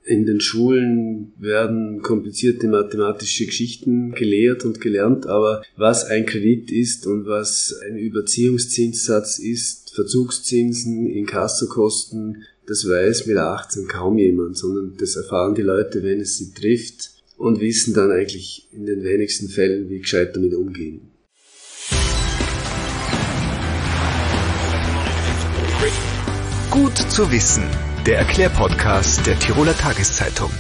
In den Schulen werden komplizierte mathematische Geschichten gelehrt und gelernt, aber was ein Kredit ist und was ein Überziehungszinssatz ist, Verzugszinsen, Inkassokosten, das weiß mit 18 kaum jemand, sondern das erfahren die Leute, wenn es sie trifft und wissen dann eigentlich in den wenigsten Fällen, wie gescheit damit umgehen. Gut zu wissen. Der Erklärpodcast der Tiroler Tageszeitung.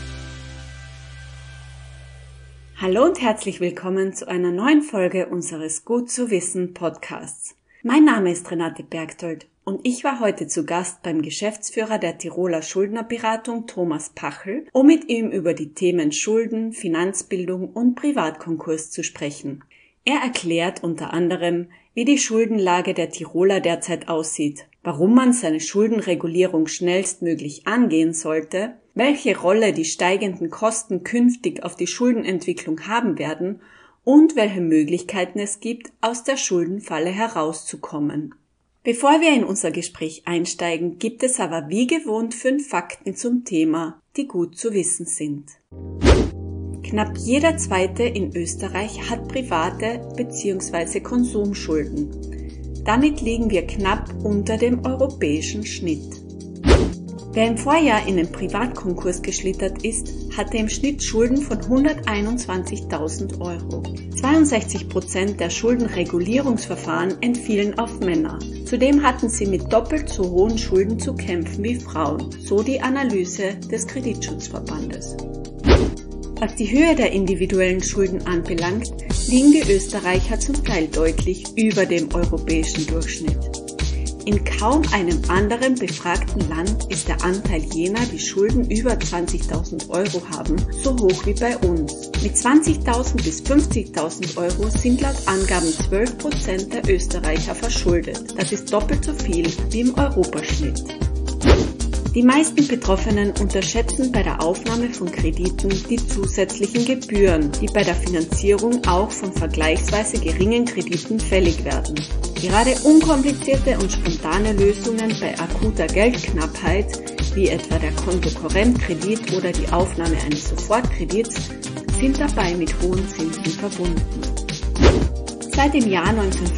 Hallo und herzlich willkommen zu einer neuen Folge unseres Gut zu wissen Podcasts. Mein Name ist Renate Bergtold und ich war heute zu Gast beim Geschäftsführer der Tiroler Schuldnerberatung Thomas Pachl, um mit ihm über die Themen Schulden, Finanzbildung und Privatkonkurs zu sprechen. Er erklärt unter anderem, wie die Schuldenlage der Tiroler derzeit aussieht, warum man seine Schuldenregulierung schnellstmöglich angehen sollte, welche Rolle die steigenden Kosten künftig auf die Schuldenentwicklung haben werden und welche Möglichkeiten es gibt, aus der Schuldenfalle herauszukommen. Bevor wir in unser Gespräch einsteigen, gibt es aber wie gewohnt 5 Fakten zum Thema, die gut zu wissen sind. Knapp jeder Zweite in Österreich hat private bzw. Konsumschulden. Damit liegen wir knapp unter dem europäischen Schnitt. Wer im Vorjahr in den Privatkonkurs geschlittert ist, hatte im Schnitt Schulden von 121.000 Euro. 62% der Schuldenregulierungsverfahren entfielen auf Männer. Zudem hatten sie mit doppelt so hohen Schulden zu kämpfen wie Frauen, so die Analyse des Kreditschutzverbandes. Was die Höhe der individuellen Schulden anbelangt, liegen die Österreicher zum Teil deutlich über dem europäischen Durchschnitt. In kaum einem anderen befragten Land ist der Anteil jener, die Schulden über 20.000 Euro haben, so hoch wie bei uns. Mit 20.000 bis 50.000 Euro sind laut Angaben 12% der Österreicher verschuldet. Das ist doppelt so viel wie im Europaschnitt. Die meisten Betroffenen unterschätzen bei der Aufnahme von Krediten die zusätzlichen Gebühren, die bei der Finanzierung auch von vergleichsweise geringen Krediten fällig werden. Gerade unkomplizierte und spontane Lösungen bei akuter Geldknappheit, wie etwa der Kontokorrentkredit oder die Aufnahme eines Sofortkredits, sind dabei mit hohen Zinsen verbunden. Seit dem Jahr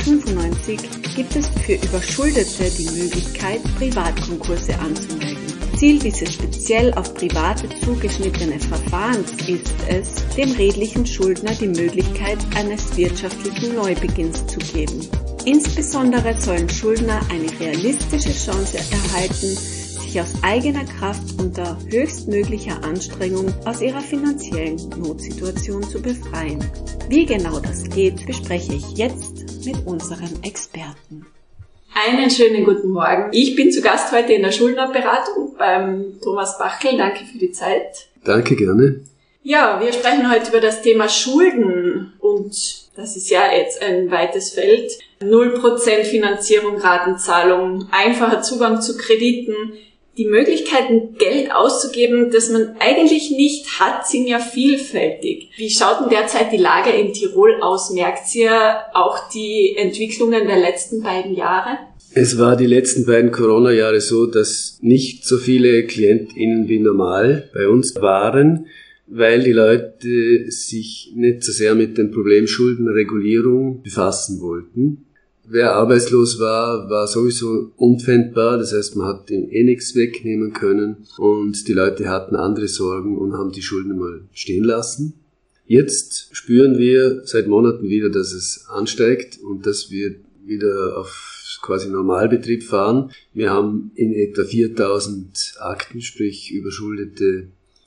1995 gibt es für Überschuldete die Möglichkeit, Privatkonkurse anzumelden. Ziel dieses speziell auf Private zugeschnittenen Verfahrens ist es, dem redlichen Schuldner die Möglichkeit eines wirtschaftlichen Neubeginns zu geben. Insbesondere sollen Schuldner eine realistische Chance erhalten, sich aus eigener Kraft unter höchstmöglicher Anstrengung aus ihrer finanziellen Notsituation zu befreien. Wie genau das geht, bespreche ich jetzt mit unserem Experten. Einen schönen guten Morgen. Ich bin zu Gast heute in der Schuldnerberatung beim Thomas Pachl. Danke für die Zeit. Danke, gerne. Ja, wir sprechen heute über das Thema Schulden und das ist ja jetzt ein weites Feld. 0% Finanzierung, Ratenzahlung, einfacher Zugang zu Krediten. Die Möglichkeiten, Geld auszugeben, das man eigentlich nicht hat, sind ja vielfältig. Wie schaut denn derzeit die Lage in Tirol aus? Merkt ihr auch die Entwicklungen der letzten beiden Jahre? Es war die letzten beiden Corona-Jahre so, dass nicht so viele KlientInnen wie normal bei uns waren, weil die Leute sich nicht so sehr mit dem Problem Schuldenregulierung befassen wollten. Wer arbeitslos war, war sowieso unpfändbar, das heißt, man hat ihm nichts wegnehmen können und die Leute hatten andere Sorgen und haben die Schulden mal stehen lassen. Jetzt spüren wir seit Monaten wieder, dass es ansteigt und dass wir wieder auf quasi Normalbetrieb fahren. Wir haben in etwa 4.000 Akten, sprich überschuldete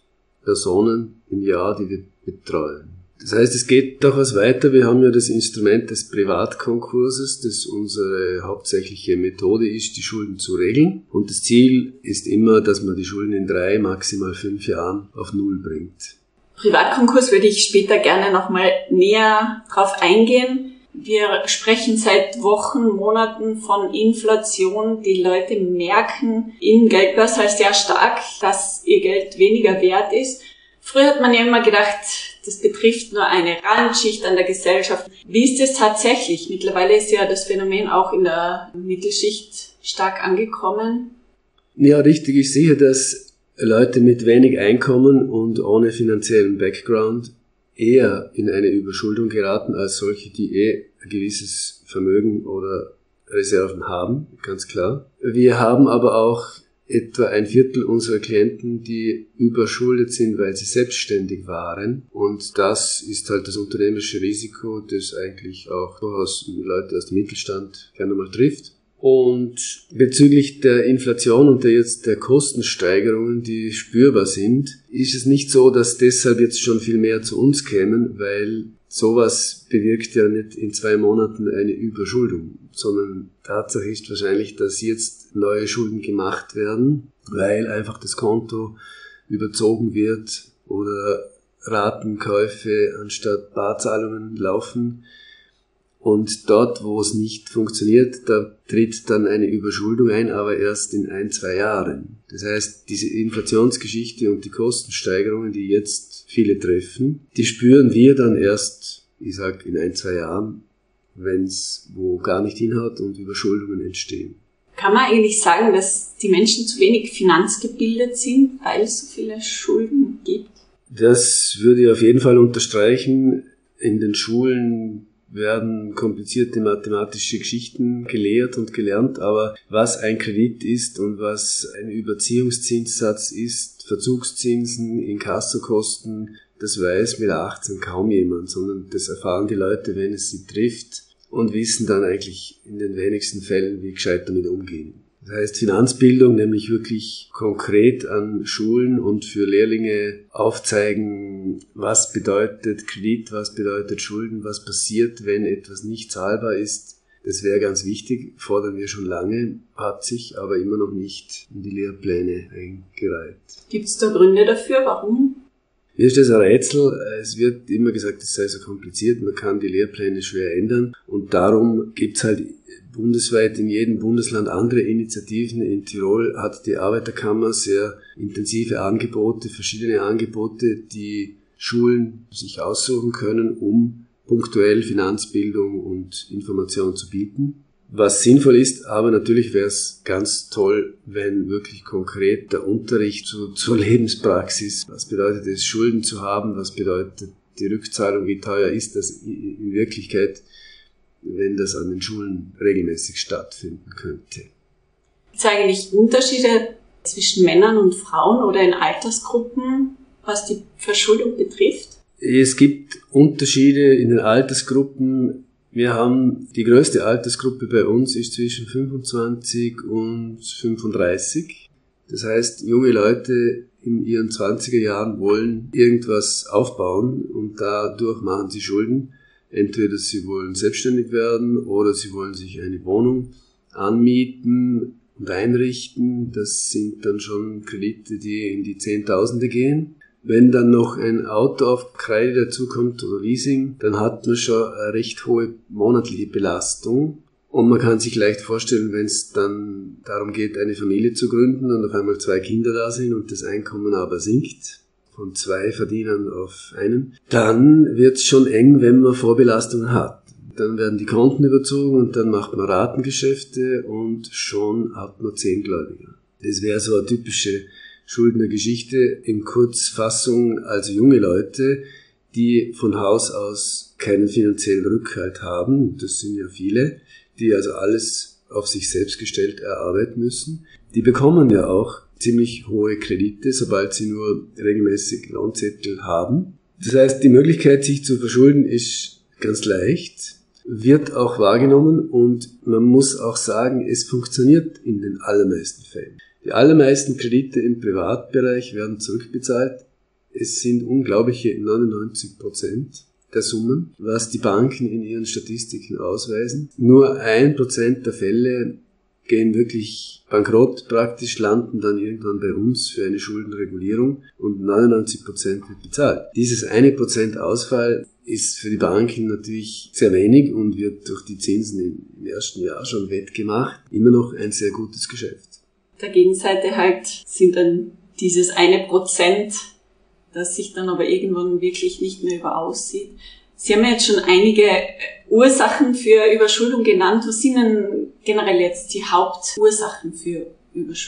Personen im Jahr, die wir betreuen. Das heißt, es geht durchaus weiter. Wir haben ja das Instrument des Privatkonkurses, das unsere hauptsächliche Methode ist, die Schulden zu regeln. Und das Ziel ist immer, dass man die Schulden in 3, maximal 5 Jahren auf Null bringt. Privatkonkurs würde ich später gerne nochmal näher drauf eingehen. Wir sprechen seit Wochen, Monaten von Inflation. Die Leute merken im Geldbörse sehr stark, dass ihr Geld weniger wert ist. Früher hat man ja immer gedacht, das betrifft nur eine Randschicht an der Gesellschaft. Wie ist es tatsächlich? Mittlerweile ist ja das Phänomen auch in der Mittelschicht stark angekommen. Ja, richtig. Ich sehe das Leute mit wenig Einkommen und ohne finanziellen Background eher in eine Überschuldung geraten als solche, die ein gewisses Vermögen oder Reserven haben, ganz klar. Wir haben aber auch etwa 1/4 unserer Klienten, die überschuldet sind, weil sie selbstständig waren. Und das ist halt das unternehmerische Risiko, das eigentlich auch durchaus Leute aus dem Mittelstand gerne mal trifft. Und bezüglich der Inflation und der Kostensteigerungen, die spürbar sind, ist es nicht so, dass deshalb jetzt schon viel mehr zu uns kämen, weil sowas bewirkt ja nicht in 2 Monaten eine Überschuldung, sondern Tatsache ist wahrscheinlich, dass jetzt neue Schulden gemacht werden, weil einfach das Konto überzogen wird oder Ratenkäufe anstatt Barzahlungen laufen. Und dort, wo es nicht funktioniert, da tritt dann eine Überschuldung ein, aber erst in 1-2 Jahren. Das heißt, diese Inflationsgeschichte und die Kostensteigerungen, die jetzt viele treffen, die spüren wir dann erst, ich sag, in 1-2 Jahren, wenn es wo gar nicht hinhaut und Überschuldungen entstehen. Kann man eigentlich sagen, dass die Menschen zu wenig finanzgebildet sind, weil es so viele Schulden gibt? Das würde ich auf jeden Fall unterstreichen. In den Schulen werden komplizierte mathematische Geschichten gelehrt und gelernt, aber was ein Kredit ist und was ein Überziehungszinssatz ist, Verzugszinsen, Inkassokosten, das weiß mit 18 kaum jemand, sondern das erfahren die Leute, wenn es sie trifft und wissen dann eigentlich in den wenigsten Fällen, wie gescheit damit umgehen. Das heißt, Finanzbildung, nämlich wirklich konkret an Schulen und für Lehrlinge aufzeigen, was bedeutet Kredit, was bedeutet Schulden, was passiert, wenn etwas nicht zahlbar ist. Das wäre ganz wichtig, fordern wir schon lange, hat sich aber immer noch nicht in die Lehrpläne eingereiht. Gibt es da Gründe dafür, warum? Mir ist das ein Rätsel. Es wird immer gesagt, es sei so kompliziert, man kann die Lehrpläne schwer ändern und darum gibt's halt bundesweit in jedem Bundesland andere Initiativen. In Tirol hat die Arbeiterkammer sehr intensive Angebote, verschiedene Angebote, die Schulen sich aussuchen können, um punktuell Finanzbildung und Information zu bieten. Was sinnvoll ist, aber natürlich wäre es ganz toll, wenn wirklich konkret der Unterricht zur Lebenspraxis, was bedeutet es, Schulden zu haben, was bedeutet die Rückzahlung, wie teuer ist das in Wirklichkeit, wenn das an den Schulen regelmäßig stattfinden könnte. Gibt es eigentlich Unterschiede zwischen Männern und Frauen oder in Altersgruppen, was die Verschuldung betrifft? Es gibt Unterschiede in den Altersgruppen. Wir haben die größte Altersgruppe bei uns ist zwischen 25 und 35. Das heißt, junge Leute in ihren 20er Jahren wollen irgendwas aufbauen und dadurch machen sie Schulden. Entweder sie wollen selbstständig werden oder sie wollen sich eine Wohnung anmieten und einrichten. Das sind dann schon Kredite, die in die Zehntausende gehen. Wenn dann noch ein Auto auf Kreide dazukommt oder Leasing, dann hat man schon eine recht hohe monatliche Belastung. Und man kann sich leicht vorstellen, wenn es dann darum geht, eine Familie zu gründen und auf einmal 2 Kinder da sind und das Einkommen aber sinkt, von 2 Verdienern auf einen, dann wird es schon eng, wenn man Vorbelastungen hat. Dann werden die Konten überzogen und dann macht man Ratengeschäfte und schon hat man 10 Gläubiger. Das wäre so eine typische Schuldnergeschichte in Kurzfassung, also junge Leute, die von Haus aus keinen finanziellen Rückhalt haben, das sind ja viele, die also alles auf sich selbst gestellt erarbeiten müssen. Die bekommen ja auch ziemlich hohe Kredite, sobald sie nur regelmäßig Lohnzettel haben. Das heißt, die Möglichkeit, sich zu verschulden, ist ganz leicht, wird auch wahrgenommen und man muss auch sagen, es funktioniert in den allermeisten Fällen. Die allermeisten Kredite im Privatbereich werden zurückbezahlt. Es sind unglaubliche 99% der Summen, was die Banken in ihren Statistiken ausweisen. Nur 1% der Fälle gehen wirklich bankrott, praktisch landen dann irgendwann bei uns für eine Schuldenregulierung und 99% wird bezahlt. Dieses 1% Ausfall ist für die Banken natürlich sehr wenig und wird durch die Zinsen im ersten Jahr schon wettgemacht. Immer noch ein sehr gutes Geschäft. Der Gegenseite halt sind dann dieses 1%, das sich dann aber irgendwann wirklich nicht mehr über aussieht. Sie haben ja jetzt schon einige Ursachen für Überschuldung genannt. Was sind denn generell jetzt die Hauptursachen für Überschuldung?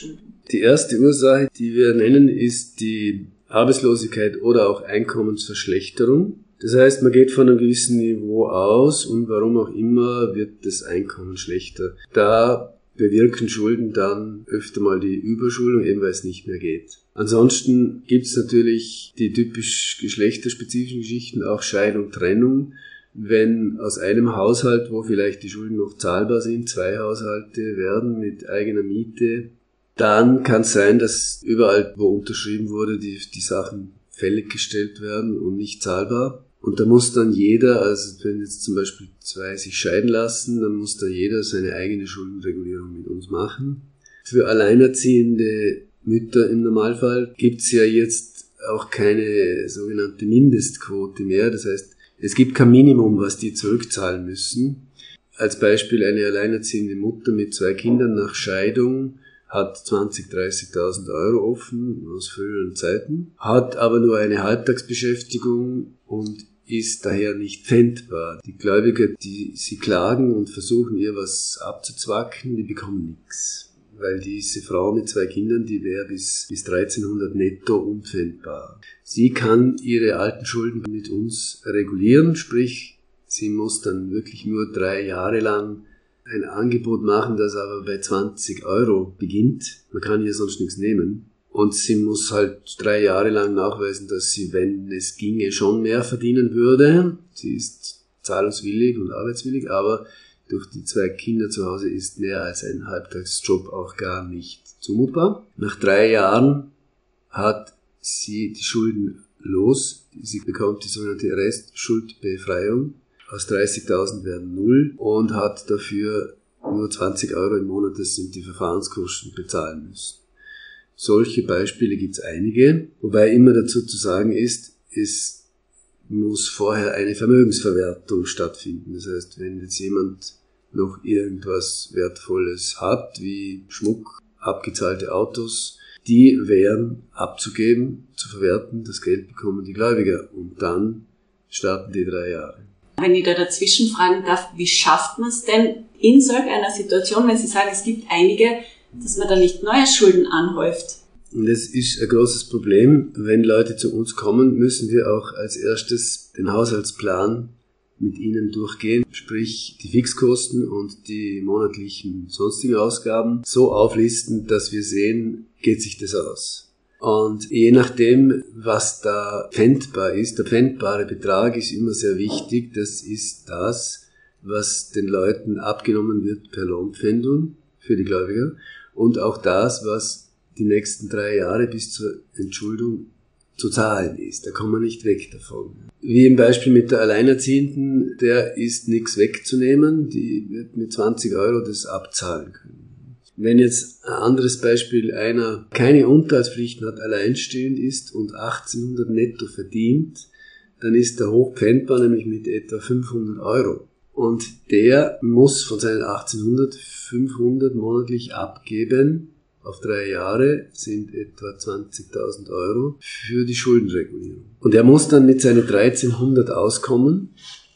Die erste Ursache, die wir nennen, ist die Arbeitslosigkeit oder auch Einkommensverschlechterung. Das heißt, man geht von einem gewissen Niveau aus und warum auch immer wird das Einkommen schlechter. Da bewirken Schulden dann öfter mal die Überschuldung, eben weil es nicht mehr geht. Ansonsten gibt es natürlich die typisch geschlechterspezifischen Geschichten, auch Scheidung, Trennung. Wenn aus einem Haushalt, wo vielleicht die Schulden noch zahlbar sind, 2 Haushalte werden mit eigener Miete, dann kann es sein, dass überall, wo unterschrieben wurde, die Sachen fällig gestellt werden und nicht zahlbar. Und da muss dann jeder, also wenn jetzt zum Beispiel 2 sich scheiden lassen, dann muss da jeder seine eigene Schuldenregulierung mit uns machen. Für alleinerziehende Mütter im Normalfall gibt's ja jetzt auch keine sogenannte Mindestquote mehr. Das heißt, es gibt kein Minimum, was die zurückzahlen müssen. Als Beispiel eine alleinerziehende Mutter mit 2 Kindern nach Scheidung hat 20.000, 30.000 Euro offen aus früheren Zeiten, hat aber nur eine Halbtagsbeschäftigung und ist daher nicht pfändbar. Die Gläubiger, die sie klagen und versuchen ihr was abzuzwacken, die bekommen nichts. Weil diese Frau mit 2 Kindern, die wäre bis 1300 netto unpfändbar. Sie kann ihre alten Schulden mit uns regulieren, sprich, sie muss dann wirklich nur 3 Jahre lang ein Angebot machen, das aber bei 20 Euro beginnt. Man kann hier sonst nichts nehmen. Und sie muss halt 3 Jahre lang nachweisen, dass sie, wenn es ginge, schon mehr verdienen würde. Sie ist zahlungswillig und arbeitswillig, aber durch die 2 Kinder zu Hause ist mehr als ein Halbtagsjob auch gar nicht zumutbar. Nach 3 Jahren hat sie die Schulden los. Sie bekommt die sogenannte Restschuldbefreiung. Aus 30.000 werden 0 und hat dafür nur 20 Euro im Monat, das sind die Verfahrenskosten, bezahlen müssen. Solche Beispiele gibt es einige, wobei immer dazu zu sagen ist, es muss vorher eine Vermögensverwertung stattfinden. Das heißt, wenn jetzt jemand noch irgendwas Wertvolles hat, wie Schmuck, abgezahlte Autos, die wären abzugeben, zu verwerten, das Geld bekommen die Gläubiger und dann starten die 3 Jahre. Wenn ich da dazwischen fragen darf, wie schafft man es denn in solch einer Situation, wenn Sie sagen, es gibt einige, dass man da nicht neue Schulden anhäuft? Und das ist ein großes Problem. Wenn Leute zu uns kommen, müssen wir auch als erstes den Haushaltsplan mit ihnen durchgehen, sprich die Fixkosten und die monatlichen sonstigen Ausgaben so auflisten, dass wir sehen, geht sich das aus. Und je nachdem, was da pfändbar ist, der pfändbare Betrag ist immer sehr wichtig. Das ist das, was den Leuten abgenommen wird per Lohnpfändung für die Gläubiger und auch das, was die nächsten 3 Jahre bis zur Entschuldung zu zahlen ist. Da kommen wir nicht weg davon. Wie im Beispiel mit der Alleinerziehenden, der ist nichts wegzunehmen, die wird mit 20 Euro das abzahlen können. Wenn jetzt ein anderes Beispiel, einer keine Unterhaltspflichten hat, alleinstehend ist und 1800 netto verdient, dann ist der hochpfändbar, nämlich mit etwa 500 Euro. Und der muss von seinen 1800 500 monatlich abgeben. Auf 3 Jahre sind etwa 20.000 Euro für die Schuldenregulierung. Und er muss dann mit seinen 1300 auskommen,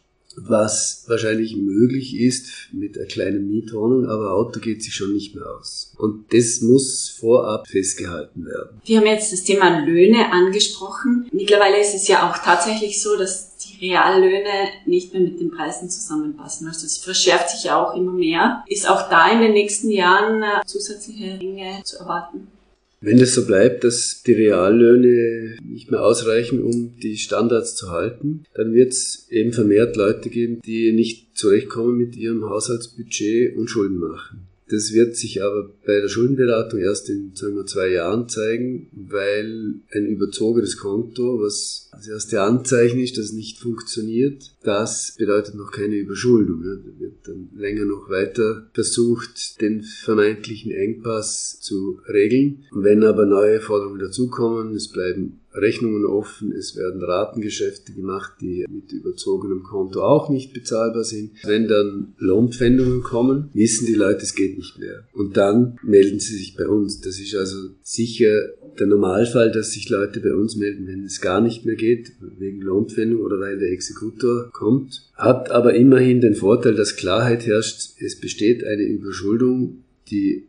was wahrscheinlich möglich ist mit einer kleinen Mietwohnung, aber Auto geht sich schon nicht mehr aus. Und das muss vorab festgehalten werden. Wir haben jetzt das Thema Löhne angesprochen. Mittlerweile ist es ja auch tatsächlich so, dass die Reallöhne nicht mehr mit den Preisen zusammenpassen. Also es verschärft sich ja auch immer mehr. Ist auch da in den nächsten Jahren zusätzliche Dinge zu erwarten? Wenn das so bleibt, dass die Reallöhne nicht mehr ausreichen, um die Standards zu halten, dann wird es eben vermehrt Leute geben, die nicht zurechtkommen mit ihrem Haushaltsbudget und Schulden machen. Das wird sich aber bei der Schuldenberatung erst in 2 Jahren zeigen, weil ein überzogenes Konto, was das erste Anzeichen ist, das nicht funktioniert, das bedeutet noch keine Überschuldung. Da wird dann länger noch weiter versucht, den vermeintlichen Engpass zu regeln. Und wenn aber neue Forderungen dazukommen, es bleiben Rechnungen offen, es werden Ratengeschäfte gemacht, die mit überzogenem Konto auch nicht bezahlbar sind. Wenn dann Lohnpfändungen kommen, wissen die Leute, es geht nicht mehr. Und dann melden sie sich bei uns. Das ist also sicher der Normalfall, dass sich Leute bei uns melden, wenn es gar nicht mehr geht, wegen Lohnpfändung oder weil der Exekutor kommt. Hat aber immerhin den Vorteil, dass Klarheit herrscht, es besteht eine Überschuldung, die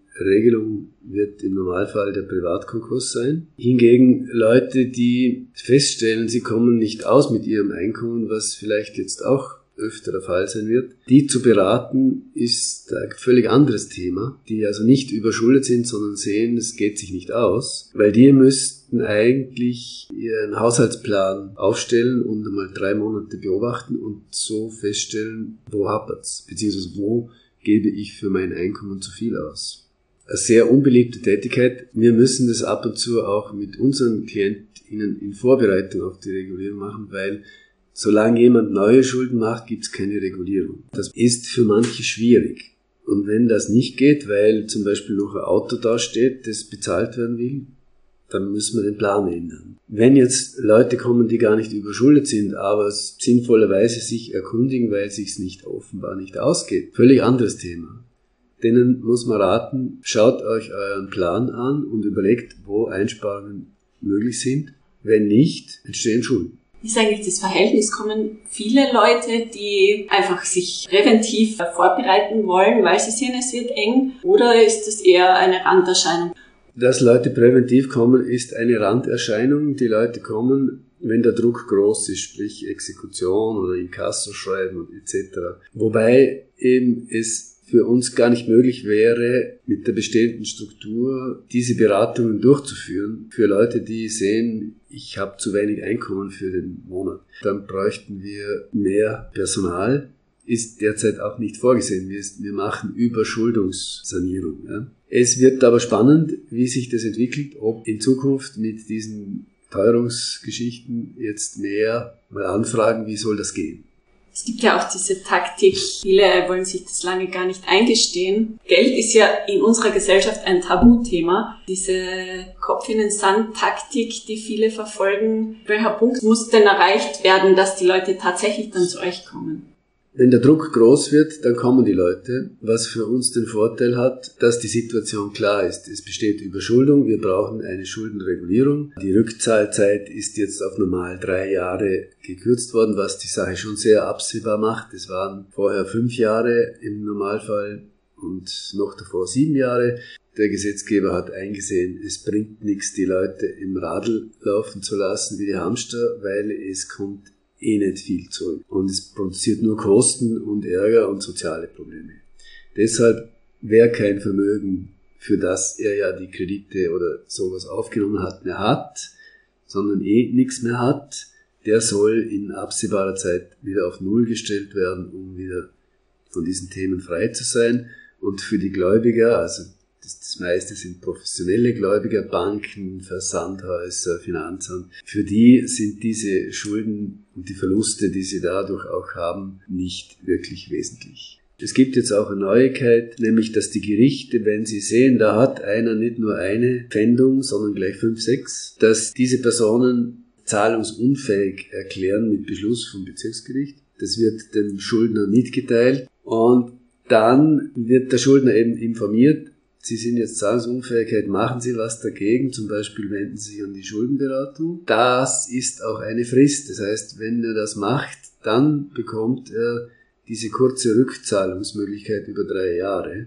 Regelung wird im Normalfall der Privatkonkurs sein. Hingegen Leute, die feststellen, sie kommen nicht aus mit ihrem Einkommen, was vielleicht jetzt auch öfter der Fall sein wird, die zu beraten, ist ein völlig anderes Thema, die also nicht überschuldet sind, sondern sehen, es geht sich nicht aus, weil die müssten eigentlich ihren Haushaltsplan aufstellen und einmal 3 Monate beobachten und so feststellen, wo hapert's, beziehungsweise wo gebe ich für mein Einkommen zu viel aus. Eine sehr unbeliebte Tätigkeit. Wir müssen das ab und zu auch mit unseren KlientInnen in Vorbereitung auf die Regulierung machen, weil solange jemand neue Schulden macht, gibt es keine Regulierung. Das ist für manche schwierig. Und wenn das nicht geht, weil zum Beispiel noch ein Auto da steht, das bezahlt werden will, dann müssen wir den Plan ändern. Wenn jetzt Leute kommen, die gar nicht überschuldet sind, aber sinnvollerweise sich erkundigen, weil es sich nicht offenbar nicht ausgeht, völlig anderes Thema. Denen muss man raten, schaut euch euren Plan an und überlegt, wo Einsparungen möglich sind. Wenn nicht, entstehen Schulden. Wie ist eigentlich das Verhältnis? Kommen viele Leute, die einfach sich präventiv vorbereiten wollen, weil sie sehen, es wird eng, oder ist das eher eine Randerscheinung? Dass Leute präventiv kommen, ist eine Randerscheinung. Die Leute kommen, wenn der Druck groß ist, sprich Exekution oder Inkassoschreiben etc. Wobei eben es für uns gar nicht möglich wäre, mit der bestehenden Struktur diese Beratungen durchzuführen für Leute, die sehen, ich habe zu wenig Einkommen für den Monat. Dann bräuchten wir mehr Personal, ist derzeit auch nicht vorgesehen. Wir machen Überschuldungssanierung. Ja. Es wird aber spannend, wie sich das entwickelt, ob in Zukunft mit diesen Teuerungsgeschichten jetzt mehr mal anfragen, wie soll das gehen. Es gibt ja auch diese Taktik, viele wollen sich das lange gar nicht eingestehen. Geld ist ja in unserer Gesellschaft ein Tabuthema. Diese Kopf in den Sand Taktik, die viele verfolgen, welcher Punkt muss denn erreicht werden, dass die Leute tatsächlich dann zu euch kommen? Wenn der Druck groß wird, dann kommen die Leute, was für uns den Vorteil hat, dass die Situation klar ist. Es besteht Überschuldung, wir brauchen eine Schuldenregulierung. Die Rückzahlzeit ist jetzt auf normal 3 Jahre gekürzt worden, was die Sache schon sehr absehbar macht. Es waren vorher 5 Jahre im Normalfall und noch davor 7 Jahre. Der Gesetzgeber hat eingesehen, es bringt nichts, die Leute im Radl laufen zu lassen wie die Hamster, weil es kommt nicht viel zurück. Und es produziert nur Kosten und Ärger und soziale Probleme. Deshalb, wer kein Vermögen, für das er ja die Kredite oder sowas aufgenommen hat, mehr hat, sondern nichts mehr hat, der soll in absehbarer Zeit wieder auf Null gestellt werden, um wieder von diesen Themen frei zu sein. Und für die Gläubiger, also das meiste sind professionelle Gläubiger, Banken, Versandhäuser, Finanzamt. Für die sind diese Schulden und die Verluste, die sie dadurch auch haben, nicht wirklich wesentlich. Es gibt jetzt auch eine Neuigkeit, nämlich dass die Gerichte, wenn sie sehen, da hat einer nicht nur eine Pfändung, sondern gleich 5, 6, dass diese Personen zahlungsunfähig erklären mit Beschluss vom Bezirksgericht. Das wird dem Schuldner mitgeteilt und dann wird der Schuldner eben informiert, Sie sind jetzt Zahlungsunfähigkeit, machen Sie was dagegen, zum Beispiel wenden Sie sich an die Schuldenberatung. Das ist auch eine Frist, das heißt, wenn er das macht, dann bekommt er diese kurze Rückzahlungsmöglichkeit über 3 Jahre.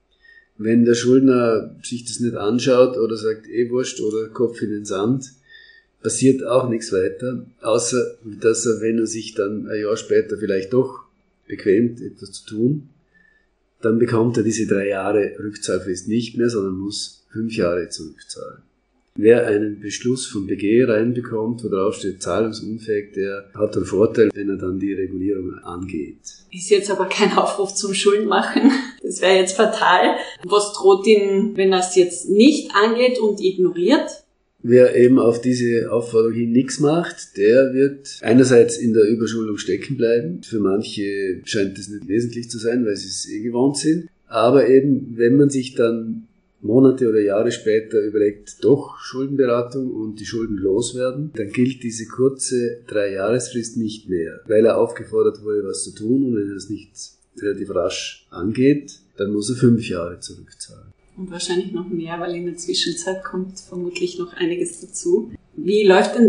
Wenn der Schuldner sich das nicht anschaut oder sagt, wurscht oder Kopf in den Sand, passiert auch nichts weiter, außer dass er, wenn er sich dann ein Jahr später vielleicht doch bequemt, etwas zu tun, dann bekommt er diese 3 Jahre Rückzahlfrist nicht mehr, sondern muss 5 Jahre zurückzahlen. Wer einen Beschluss vom BG reinbekommt, wo drauf steht zahlungsunfähig, der hat einen Vorteil, wenn er dann die Regulierung angeht. Ist jetzt aber kein Aufruf zum Schuldenmachen. Das wäre jetzt fatal. Was droht ihn, wenn er es jetzt nicht angeht und ignoriert? Wer eben auf diese Aufforderung hin nichts macht, der wird einerseits in der Überschuldung stecken bleiben. Für manche scheint das nicht wesentlich zu sein, weil sie es gewohnt sind. Aber eben, wenn man sich dann Monate oder Jahre später überlegt, doch Schuldenberatung und die Schulden loswerden, dann gilt diese kurze 3-Jahresfrist nicht mehr, weil er aufgefordert wurde, was zu tun, und wenn er das nicht relativ rasch angeht, dann muss er 5 Jahre zurückzahlen. Und wahrscheinlich noch mehr, weil in der Zwischenzeit kommt vermutlich noch einiges dazu. Wie läuft denn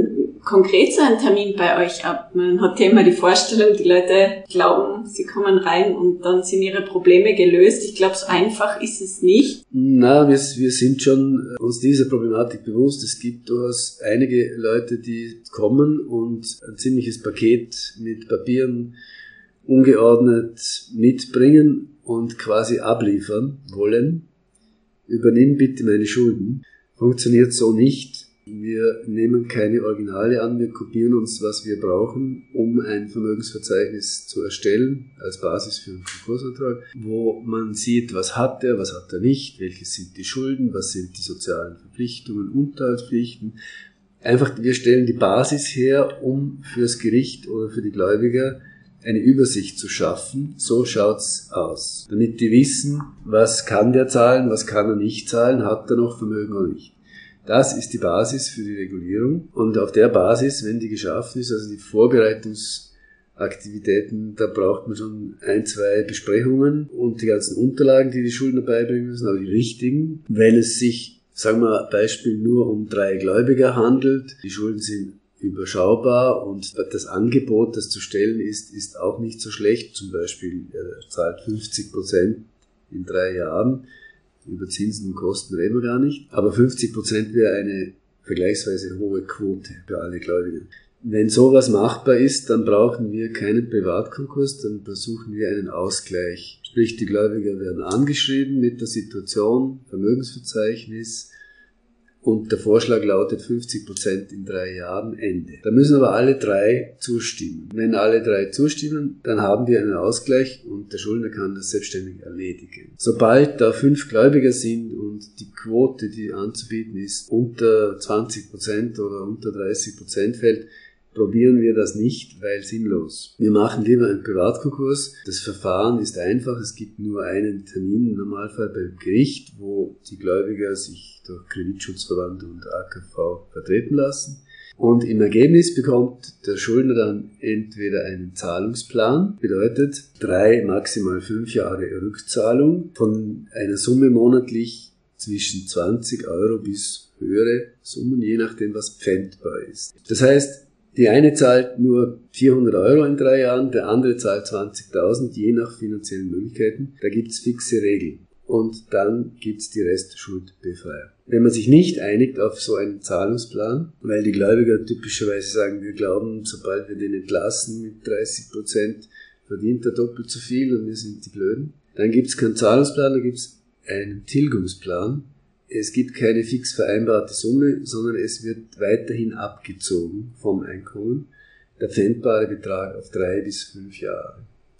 konkret so ein Termin bei euch ab? Man hat ja immer die Vorstellung, die Leute glauben, sie kommen rein und dann sind ihre Probleme gelöst. Ich glaube, so einfach ist es nicht. Na, wir sind schon uns dieser Problematik bewusst. Es gibt durchaus einige Leute, die kommen und ein ziemliches Paket mit Papieren ungeordnet mitbringen und quasi abliefern wollen. Übernimm bitte meine Schulden. Funktioniert so nicht. Wir nehmen keine Originale an, wir kopieren uns, was wir brauchen, um ein Vermögensverzeichnis zu erstellen, als Basis für einen Konkursantrag, wo man sieht, was hat er nicht, welche sind die Schulden, was sind die sozialen Verpflichtungen, Unterhaltspflichten. Einfach, wir stellen die Basis her, um fürs Gericht oder für die Gläubiger eine Übersicht zu schaffen. So schaut's aus. Damit die wissen, was kann der zahlen, was kann er nicht zahlen, hat er noch Vermögen oder nicht. Das ist die Basis für die Regulierung. Und auf der Basis, wenn die geschaffen ist, also die Vorbereitungsaktivitäten, da braucht man schon 1-2 Besprechungen und die ganzen Unterlagen, die die Schuldner beibringen müssen, aber die richtigen. Wenn es sich, sagen wir Beispiel, nur um 3 Gläubiger handelt, die Schulden sind überschaubar und das Angebot, das zu stellen ist auch nicht so schlecht. Zum Beispiel, er zahlt 50% in 3 Jahren. Über Zinsen und Kosten reden wir gar nicht. Aber 50% wäre eine vergleichsweise hohe Quote für alle Gläubiger. Wenn sowas machbar ist, dann brauchen wir keinen Privatkonkurs, dann versuchen wir einen Ausgleich. Sprich, die Gläubiger werden angeschrieben mit der Situation, Vermögensverzeichnis, und der Vorschlag lautet 50% in 3 Jahren, Ende. Da müssen aber alle 3 zustimmen. Wenn alle 3 zustimmen, dann haben wir einen Ausgleich und der Schuldner kann das selbstständig erledigen. Sobald da 5 Gläubiger sind und die Quote, die anzubieten ist, unter 20% oder unter 30% fällt, probieren wir das nicht, weil sinnlos. Wir machen lieber einen Privatkonkurs. Das Verfahren ist einfach. Es gibt nur einen Termin im Normalfall beim Gericht, wo die Gläubiger sich durch Kreditschutzverband und AKV vertreten lassen. Und im Ergebnis bekommt der Schuldner dann entweder einen Zahlungsplan, bedeutet 3, maximal 5 Jahre Rückzahlung von einer Summe monatlich zwischen 20 € bis höhere Summen, je nachdem was pfändbar ist. Das heißt, die eine zahlt nur 400 € in 3 Jahren, der andere zahlt 20.000, je nach finanziellen Möglichkeiten. Da gibt's fixe Regeln. Und dann gibt's die Restschuldbefreiung. Wenn man sich nicht einigt auf so einen Zahlungsplan, weil die Gläubiger typischerweise sagen, wir glauben, sobald wir den entlassen mit 30%, verdient er doppelt so viel und wir sind die Blöden, dann gibt's keinen Zahlungsplan, da gibt's einen Tilgungsplan. Es gibt keine fix vereinbarte Summe, sondern es wird weiterhin abgezogen vom Einkommen, der pfändbare Betrag auf 3 bis 5 Jahre.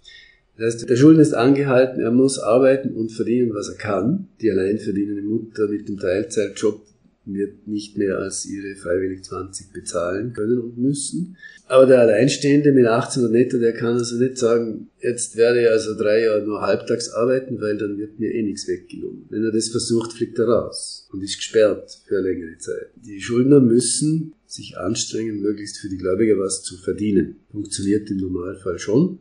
Das heißt, der Schuldner ist angehalten, er muss arbeiten und verdienen, was er kann. Die alleiin verdienende Mutter mit dem Teilzeitjob wird nicht mehr als ihre freiwillig 20 bezahlen können und müssen. Aber der Alleinstehende mit 1800 netto, der kann also nicht sagen, jetzt werde ich also 3 Jahre nur halbtags arbeiten, weil dann wird mir nichts weggenommen. Wenn er das versucht, fliegt er raus und ist gesperrt für eine längere Zeit. Die Schuldner müssen sich anstrengen, möglichst für die Gläubiger was zu verdienen. Funktioniert im Normalfall schon.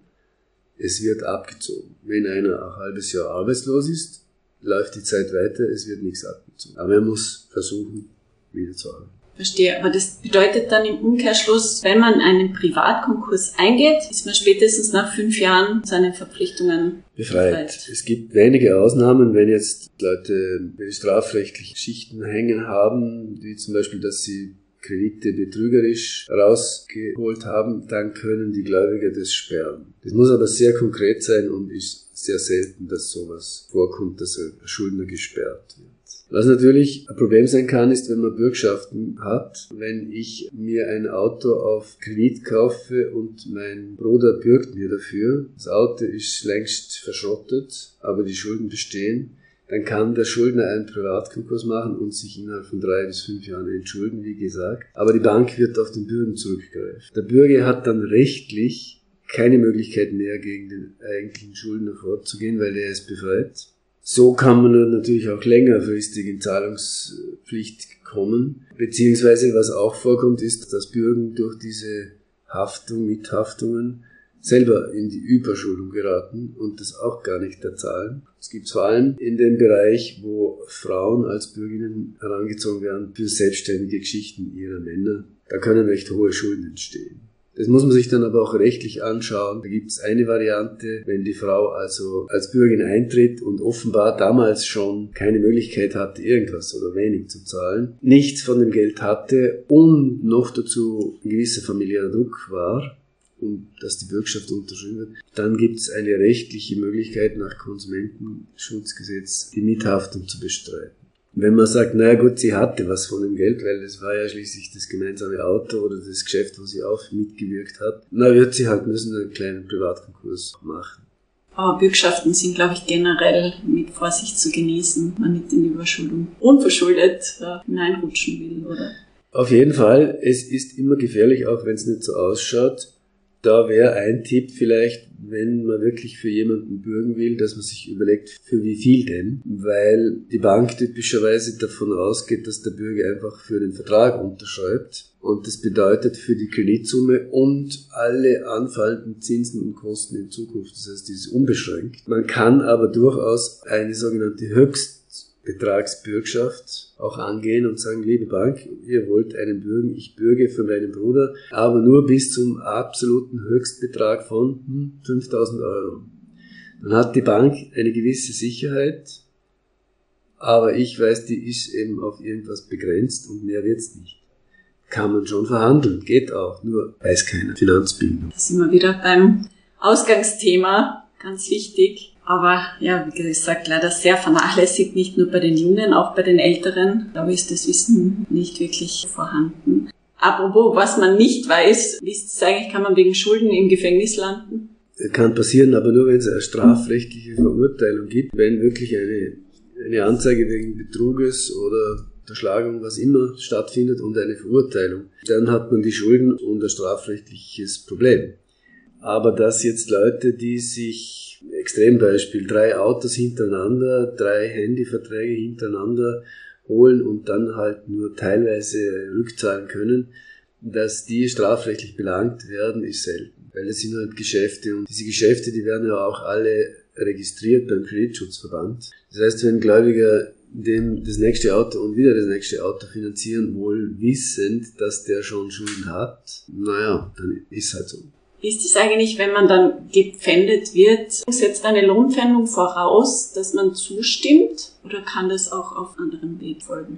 Es wird abgezogen. Wenn einer ein halbes Jahr arbeitslos ist, läuft die Zeit weiter, es wird nichts abgezogen. Aber er muss versuchen, wieder zu arbeiten. Verstehe, aber das bedeutet dann im Umkehrschluss, wenn man einen Privatkonkurs eingeht, ist man spätestens nach 5 Jahren seinen Verpflichtungen befreit. Es gibt wenige Ausnahmen, wenn jetzt Leute strafrechtliche Schichten hängen haben, wie zum Beispiel, dass sie Kredite betrügerisch rausgeholt haben, dann können die Gläubiger das sperren. Das muss aber sehr konkret sein und ist sehr selten, dass sowas vorkommt, dass ein Schuldner gesperrt wird. Was natürlich ein Problem sein kann, ist, wenn man Bürgschaften hat. Wenn ich mir ein Auto auf Kredit kaufe und mein Bruder bürgt mir dafür, das Auto ist längst verschrottet, aber die Schulden bestehen, dann kann der Schuldner einen Privatkonkurs machen und sich innerhalb von 3 bis 5 Jahren entschulden, wie gesagt. Aber die Bank wird auf den Bürger zurückgreifen. Der Bürger hat dann rechtlich keine Möglichkeit mehr, gegen den eigentlichen Schuldner vorzugehen, weil er ist befreit. So kann man natürlich auch längerfristig in Zahlungspflicht kommen. Beziehungsweise, was auch vorkommt, ist, dass Bürgen durch diese Haftung, Mithaftungen selber in die Überschuldung geraten und das auch gar nicht erzahlen. Es gibt vor allem in dem Bereich, wo Frauen als Bürgerinnen herangezogen werden für selbstständige Geschichten ihrer Männer. da können recht hohe Schulden entstehen. Das muss man sich dann aber auch rechtlich anschauen. Da gibt es eine Variante, wenn die Frau also als Bürgerin eintritt und offenbar damals schon keine Möglichkeit hatte, irgendwas oder wenig zu zahlen, nichts von dem Geld hatte und noch dazu ein gewisser familiärer Druck war, und dass die Bürgschaft unterschrieben wird, dann gibt es eine rechtliche Möglichkeit nach Konsumentenschutzgesetz die Miethaftung zu bestreiten. Wenn man sagt, naja gut, sie hatte was von dem Geld, weil das war ja schließlich das gemeinsame Auto oder das Geschäft, wo sie auch mitgewirkt hat, na wird sie halt müssen einen kleinen Privatkonkurs machen. Aber Bürgschaften sind, glaube ich, generell mit Vorsicht zu genießen, man nicht in die Überschuldung unverschuldet hineinrutschen will, oder? Auf jeden Fall, es ist immer gefährlich, auch wenn es nicht so ausschaut. Da wäre ein Tipp vielleicht, wenn man wirklich für jemanden bürgen will, dass man sich überlegt, für wie viel denn, weil die Bank typischerweise davon ausgeht, dass der Bürger einfach für den Vertrag unterschreibt und das bedeutet für die Kreditsumme und alle anfallenden Zinsen und Kosten in Zukunft, das heißt, die ist unbeschränkt. Man kann aber durchaus eine sogenannte Höchstbetragsbürgschaft auch angehen und sagen, liebe Bank, ihr wollt einen bürgen, ich bürge für meinen Bruder, aber nur bis zum absoluten Höchstbetrag von 5.000 Euro. Dann hat die Bank eine gewisse Sicherheit, aber ich weiß, die ist eben auf irgendwas begrenzt und mehr wird's nicht. Kann man schon verhandeln, geht auch, nur weiß keiner. Finanzbildung. Da sind wir wieder beim Ausgangsthema, ganz wichtig. Aber ja, wie gesagt, leider sehr vernachlässigt, nicht nur bei den Jungen, auch bei den Älteren. Da ist das Wissen nicht wirklich vorhanden. Apropos, was man nicht weiß, wisst ihr eigentlich, kann man wegen Schulden im Gefängnis landen? Kann passieren, aber nur wenn es eine strafrechtliche Verurteilung gibt. Wenn wirklich eine Anzeige wegen Betruges oder Unterschlagung, was immer stattfindet und eine Verurteilung, dann hat man die Schulden und ein strafrechtliches Problem. Aber dass jetzt Leute, die sich, Extrembeispiel, 3 Autos hintereinander, 3 Handyverträge hintereinander holen und dann halt nur teilweise rückzahlen können, dass die strafrechtlich belangt werden, ist selten. Weil das sind halt Geschäfte und diese Geschäfte, die werden ja auch alle registriert beim Kreditschutzverband. Das heißt, wenn Gläubiger dem das nächste Auto und wieder das nächste Auto finanzieren, wohl wissend, dass der schon Schulden hat, naja, dann ist halt so. Wie ist es eigentlich, wenn man dann gepfändet wird? Setzt eine Lohnpfändung voraus, dass man zustimmt? Oder kann das auch auf anderem Weg folgen?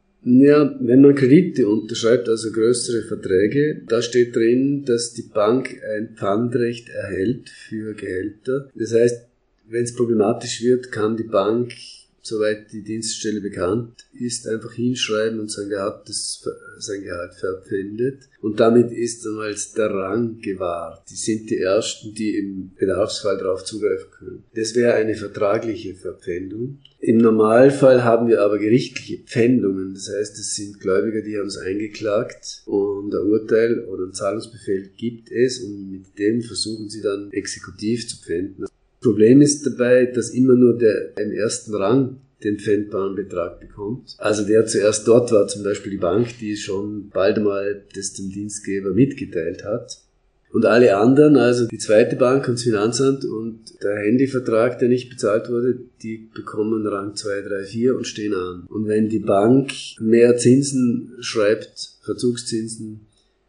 Ja, wenn man Kredite unterschreibt, also größere Verträge, da steht drin, dass die Bank ein Pfandrecht erhält für Gehälter. Das heißt, wenn es problematisch wird, kann die Bank, soweit die Dienststelle bekannt ist, einfach hinschreiben und sagen, er hat sein Gehalt verpfändet. Und damit ist einmal der Rang gewahrt. Die sind die Ersten, die im Bedarfsfall darauf zugreifen können. Das wäre eine vertragliche Verpfändung. Im Normalfall haben wir aber gerichtliche Pfändungen. Das heißt, es sind Gläubiger, die haben es eingeklagt und ein Urteil oder ein Zahlungsbefehl gibt es und mit dem versuchen sie dann exekutiv zu pfänden. Problem ist dabei, dass immer nur der im ersten Rang den pfändbaren Betrag bekommt. Also der zuerst dort war, zum Beispiel die Bank, die schon bald mal das dem Dienstgeber mitgeteilt hat. Und alle anderen, also die zweite Bank und das Finanzamt und der Handyvertrag, der nicht bezahlt wurde, die bekommen Rang 2, 3, 4 und stehen an. Und wenn die Bank mehr Zinsen schreibt, Verzugszinsen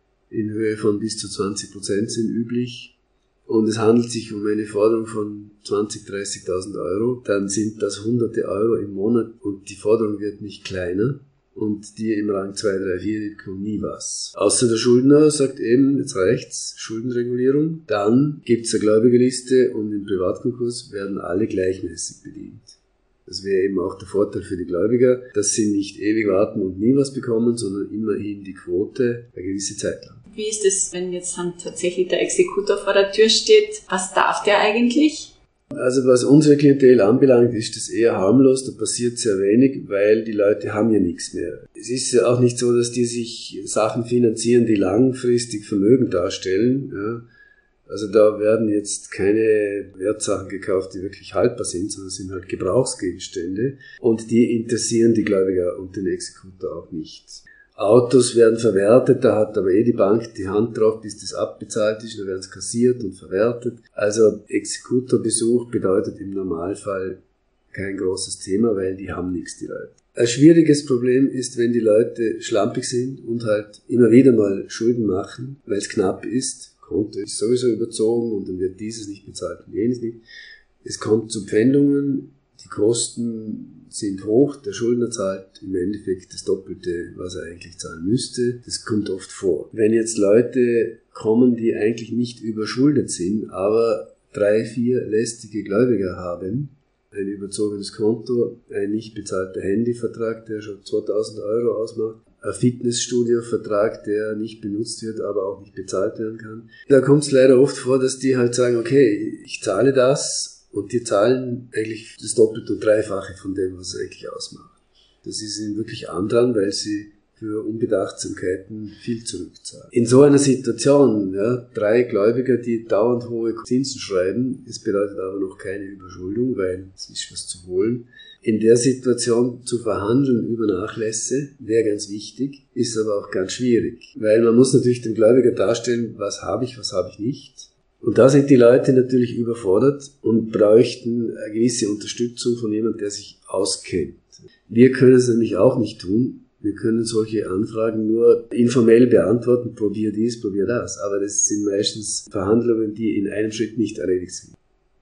in Höhe von bis zu 20% sind üblich, und es handelt sich um eine Forderung von 20.000, 30.000 Euro, dann sind das hunderte Euro im Monat und die Forderung wird nicht kleiner und die im Rang 2, 3, 4, die bekommen nie was. Außer der Schuldner sagt eben, jetzt reicht's, Schuldenregulierung, dann gibt's eine Gläubigerliste und im Privatkonkurs werden alle gleichmäßig bedient. Das wäre eben auch der Vorteil für die Gläubiger, dass sie nicht ewig warten und nie was bekommen, sondern immerhin die Quote eine gewisse Zeit lang. Wie ist es, wenn jetzt dann tatsächlich der Exekutor vor der Tür steht? Was darf der eigentlich? Also was unsere Klientel anbelangt, ist das eher harmlos, da passiert sehr wenig, weil die Leute haben ja nichts mehr. Es ist ja auch nicht so, dass die sich Sachen finanzieren, die langfristig Vermögen darstellen. Ja. Also da werden jetzt keine Wertsachen gekauft, die wirklich haltbar sind, sondern es sind halt Gebrauchsgegenstände und die interessieren die Gläubiger und den Exekutor auch nicht. Autos werden verwertet, da hat aber die Bank die Hand drauf, bis das abbezahlt ist, dann werden es kassiert und verwertet. Also Exekutorbesuch bedeutet im Normalfall kein großes Thema, weil die haben nichts, die Leute. Ein schwieriges Problem ist, wenn die Leute schlampig sind und halt immer wieder mal Schulden machen, weil es knapp ist. Konto ist sowieso überzogen und dann wird dieses nicht bezahlt und jenes nicht. Es kommt zu Pfändungen, die Kosten sind hoch, der Schuldner zahlt im Endeffekt das Doppelte, was er eigentlich zahlen müsste. Das kommt oft vor. Wenn jetzt Leute kommen, die eigentlich nicht überschuldet sind, aber 3, 4 lästige Gläubiger haben, ein überzogenes Konto, ein nicht bezahlter Handyvertrag, der schon 2000 Euro ausmacht, ein Fitnessstudio-Vertrag, der nicht benutzt wird, aber auch nicht bezahlt werden kann. Da kommt es leider oft vor, dass die halt sagen, okay, ich zahle das und die zahlen eigentlich das Doppelte und Dreifache von dem, was es eigentlich ausmacht. Das ist ihnen wirklich andran, weil sie für Unbedachtsamkeiten viel zurückzahlen. In so einer Situation, 3 Gläubiger, die dauernd hohe Zinsen schreiben, es bedeutet aber noch keine Überschuldung, weil es ist was zu holen. In der Situation zu verhandeln über Nachlässe wäre ganz wichtig, ist aber auch ganz schwierig, weil man muss natürlich dem Gläubiger darstellen, was habe ich nicht. Und da sind die Leute natürlich überfordert und bräuchten eine gewisse Unterstützung von jemandem, der sich auskennt. Wir können es nämlich auch nicht tun. Wir können solche Anfragen nur informell beantworten, probier dies, probier das. Aber das sind meistens Verhandlungen, die in einem Schritt nicht erledigt sind.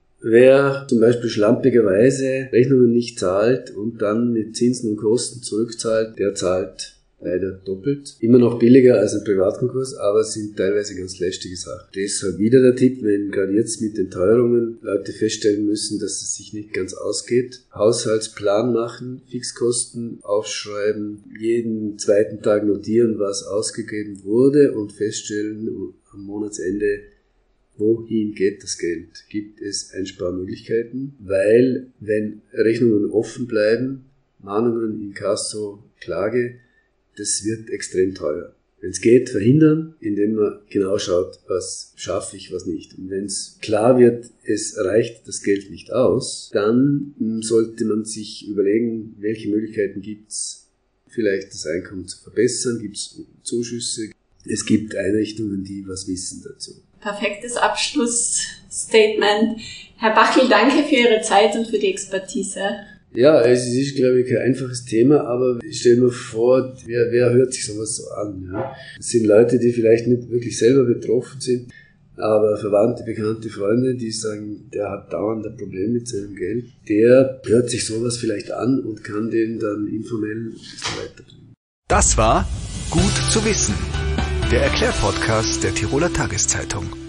Wer zum Beispiel schlampigerweise Rechnungen nicht zahlt und dann mit Zinsen und Kosten zurückzahlt, der zahlt leider doppelt. Immer noch billiger als ein Privatkonkurs, aber es sind teilweise ganz lästige Sachen. Deshalb wieder der Tipp, wenn gerade jetzt mit den Teuerungen Leute feststellen müssen, dass es sich nicht ganz ausgeht. Haushaltsplan machen, Fixkosten aufschreiben, jeden zweiten Tag notieren, was ausgegeben wurde und feststellen am Monatsende, wohin geht das Geld? Gibt es Einsparmöglichkeiten? Weil, wenn Rechnungen offen bleiben, Mahnungen, Inkasso, Klage, das wird extrem teuer. Wenn es geht, verhindern, indem man genau schaut, was schaffe ich, was nicht. Und wenn es klar wird, es reicht das Geld nicht aus, dann sollte man sich überlegen, welche Möglichkeiten gibt es, vielleicht das Einkommen zu verbessern, gibt es Zuschüsse. Es gibt Einrichtungen, die was wissen dazu. Perfektes Abschlussstatement. Herr Bachl, danke für Ihre Zeit und für die Expertise. Ja, es ist, glaube ich, kein einfaches Thema, aber ich stelle mir vor, wer hört sich sowas so an? Ja? Es sind Leute, die vielleicht nicht wirklich selber betroffen sind, aber Verwandte, Bekannte, Freunde, die sagen, der hat dauernd ein Problem mit seinem Geld, der hört sich sowas vielleicht an und kann den dann informell ein bisschen weiterbringen. Das war Gut zu wissen, der Erklärpodcast der Tiroler Tageszeitung.